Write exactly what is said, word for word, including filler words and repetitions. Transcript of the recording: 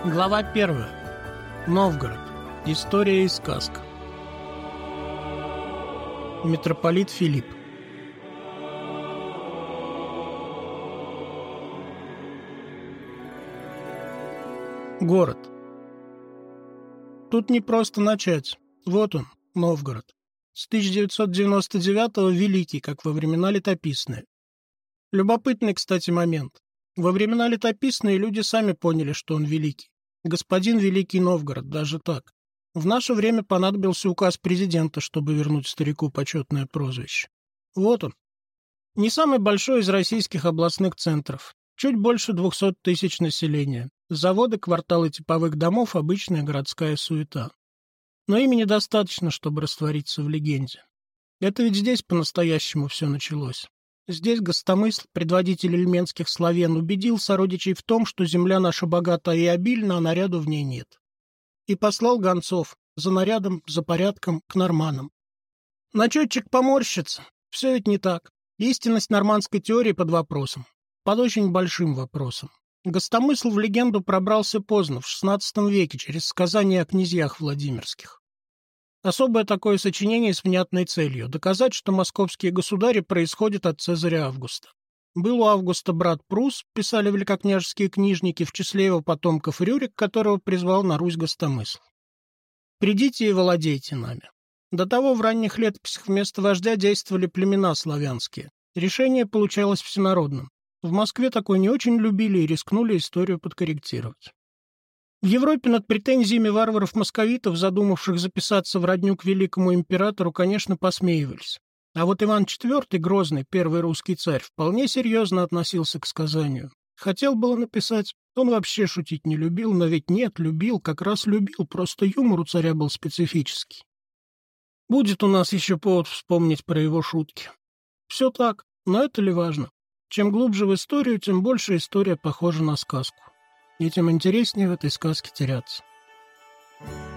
Глава первая. Новгород. История и сказка. Митрополит Филипп. Город. Тут не просто начать. Вот он, Новгород. С тысяча девятьсот девяносто девятого великий, как во времена летописные. Любопытный, кстати, момент. Во времена летописные люди сами поняли, что он великий. Господин Великий Новгород, даже так. В наше время понадобился указ президента, чтобы вернуть старику почетное прозвище. Вот он. Не самый большой из российских областных центров. Чуть больше двухсот тысяч населения. Заводы, кварталы типовых домов, обычная городская суета. Но ими недостаточно, чтобы раствориться в легенде. Это ведь здесь по-настоящему все началось. Здесь Гостомысл, предводитель ильменских славян, убедил сородичей в том, что земля наша богата и обильна, а наряду в ней нет. И послал гонцов за нарядом, за порядком к норманам. Начетчик поморщится. Все ведь не так. Истинность нормандской теории под вопросом. Под очень большим вопросом. Гостомысл в легенду пробрался поздно, в шестнадцатом веке, через сказания о князьях Владимирских. Особое такое сочинение с внятной целью – доказать, что московские государи происходят от Цезаря Августа. Был у Августа брат Прус, писали великокняжеские книжники, в числе его потомков Рюрик, которого призвал на Русь Гостомысл. «Придите и владейте нами». До того в ранних летописях вместо вождя действовали племена славянские. Решение получалось всенародным. В Москве такое не очень любили и рискнули историю подкорректировать. В Европе над претензиями варваров-московитов, задумавших записаться в родню к великому императору, конечно, посмеивались. А вот Иван четвёртый, Грозный, первый русский царь, вполне серьезно относился к сказанию. Хотел было написать, он вообще шутить не любил, но ведь нет, любил, как раз любил, просто юмор у царя был специфический. Будет у нас еще повод вспомнить про его шутки. Все так, но это ли важно? Чем глубже в историю, тем больше история похожа на сказку. И тем интереснее в этой сказке теряться.